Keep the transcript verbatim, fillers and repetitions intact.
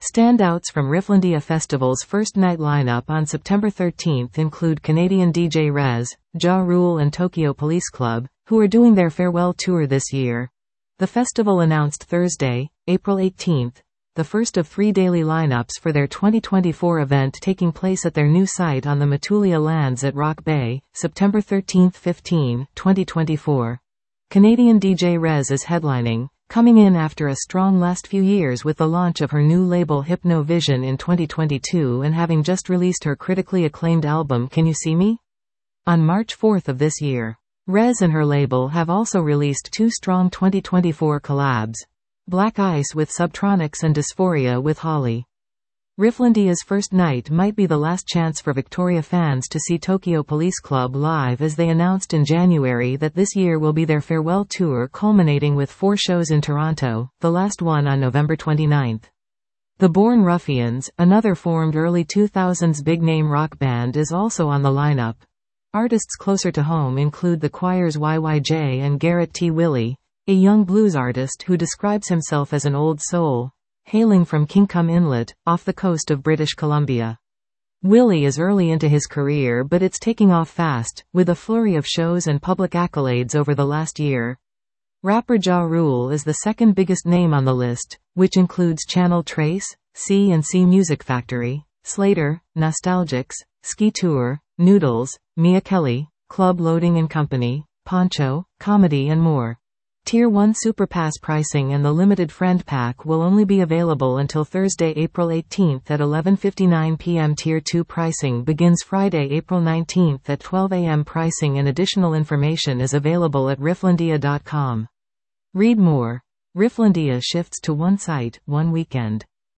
Standouts from Rifflandia Festival's first night lineup on September thirteenth include Canadian D J Rez, Ja Rule and Tokyo Police Club, who are doing their farewell tour this year. The festival announced Thursday, April eighteenth, the first of three daily lineups for their twenty twenty-four event taking place at their new site on the Matulia lands at Rock Bay, September thirteenth to fifteenth, twenty twenty-four. Canadian D J Rez is headlining, coming in after a strong last few years with the launch of her new label Hypno Vision in twenty twenty-two and having just released her critically acclaimed album Can You See Me? On March fourth of this year. Rez and her label have also released two strong twenty twenty-four collabs. Black Ice with Subtronics and Dysphoria with Holly. Rifflandia's first night might be the last chance for Victoria fans to see Tokyo Police Club live, as they announced in January that this year will be their farewell tour, culminating with four shows in Toronto, the last one on November twenty-ninth. The Born Ruffians, another formed early two thousands big-name rock band, is also on the lineup. Artists closer to home include the Choirs Y Y J and Garrett T. Willie, a young blues artist who describes himself as an old soul, hailing from Kincum Inlet, off the coast of British Columbia. Willie is early into his career, but it's taking off fast, with a flurry of shows and public accolades over the last year. Rapper Ja Rule is the second biggest name on the list, which includes Channel Trace, C and C Music Factory, Slater, Nostalgics, Ski Tour, Noodles, Mia Kelly, Club Loading and Company, Poncho, Comedy and more. Tier one Superpass pricing and the limited friend pack will only be available until Thursday, April eighteenth at eleven fifty-nine p m Tier two pricing begins Friday, April nineteenth at twelve a m Pricing and additional information is available at rifflandia dot com. Read more. Rifflandia shifts to one site, one weekend.